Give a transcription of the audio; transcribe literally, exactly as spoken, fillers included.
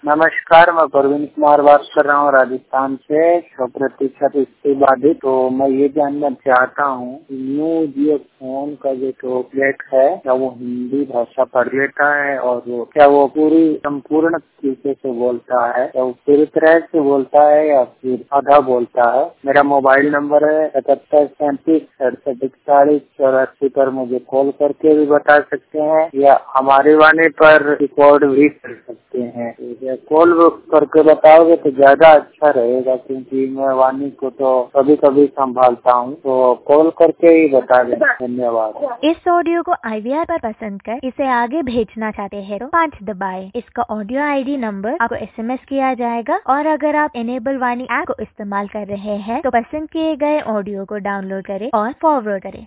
नमस्कार, मैं प्रवीण कुमार बात कर रहा हूँ राजस्थान से, सौ प्रतिशत इससे बाधित। तो मैं ये जानना चाहता हूँ न्यू जियो फोन का जो टॉपलेट है क्या वो हिंदी भाषा पढ़ लेता है और वो क्या वो पूरी संपूर्ण तरीके से बोलता है, क्या वो पूरी तरह से बोलता है या फिर आधा बोलता है। मेरा मोबाइल नंबर है इकहत्तर सैंतीस सड़सठ इकतालीस चौरासी पर मुझे कॉल करके भी बता सकते हैं या हमारी वाणी पर रिकॉर्ड भी कर सकते हैं। कॉल करके बताओगे तो ज्यादा अच्छा रहेगा क्योंकि मैं वाणी को तो कभी कभी संभालता हूँ, तो कॉल करके ही बता दें। धन्यवाद। इस ऑडियो को आई वी आर पर पसंद कर इसे आगे भेजना चाहते हैं तो पाँच दबाएं। इसका ऑडियो आई डी नंबर आपको एस एम एस किया जाएगा और अगर आप इनेबल वाणी ऐप को इस्तेमाल कर रहे हैं तो पसंद किए गए ऑडियो को डाउनलोड करें और फॉरवर्ड करें।